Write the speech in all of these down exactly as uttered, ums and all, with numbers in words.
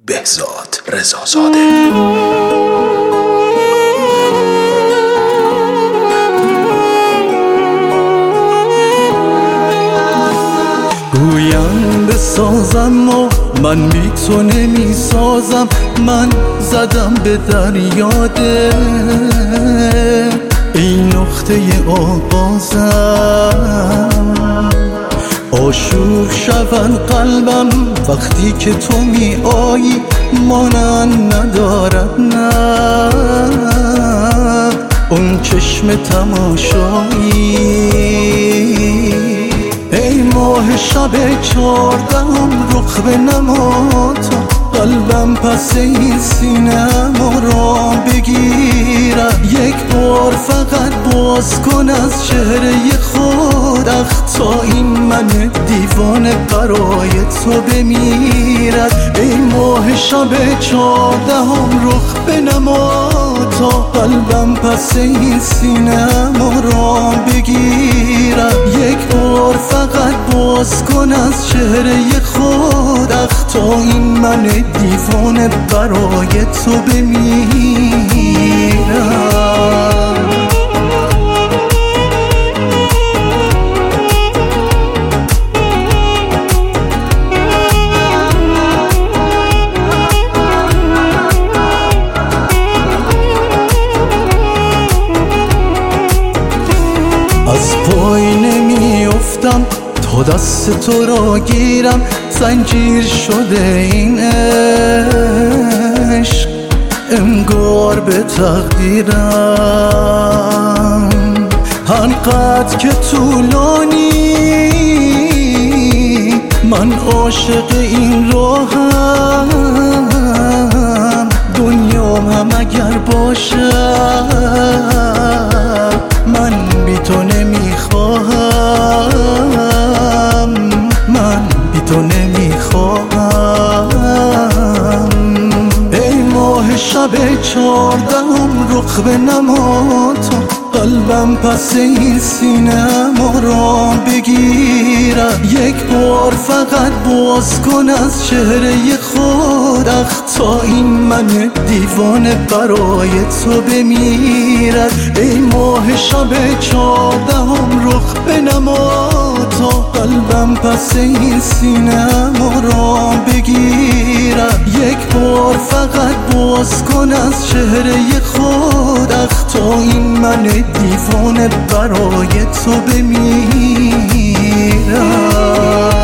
بهزاد رضازاده. گویم بسازم و من بی تو نمی سازم، من زدم به دریاده این نقطه آغازم. آشوب شود قلبم وقتی که تو می آیی، مانند ندارد نه اون چشم تماشایی. ای ماه شب چهاردهم رخ به نماتا، قلبم پس این سینه‌ام را بگیرد. یک بار فقط باز کن از چهره خود، اخ تا این من دیوانه برای تو بمیرد. ای ماه شب چهاردهم رخ به نماتا، قلبم پس این سینه‌ام را بگیرد. یک بار فقط باز کن از چهره خود، اخ تا این من دیوانه برای تو بمیرم. از پای نمی افتم تا دست تو را گیرم، زنجیر شده این عشق انگار به تقدیرم. هرقدر که طولانی من عاشق این راهم، دنیام هم اگر باشد من بی تو نمیخواهم، من بی تو نمیخواهم. ای ماه شب چهاردهم رخ به نماتا، قلبم پس این سینه‌ام را بگیرد. یک بار فقط باز کن از چهره خود، اخ تا این من دیوانه برای تو بمیرد. ای ماه شب چهاردهم رخ به نماتا، قلبم پس این سینه‌ام را بگیرد. یک بار فقط باز کن از چهره خود، اخ تا این من دیوانه برای تو بمیرم.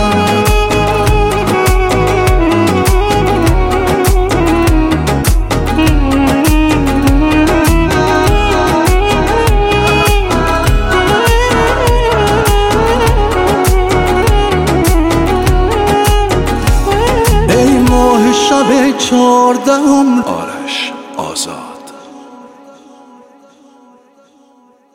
ای ماه شب چهاردهم آرش آزاد.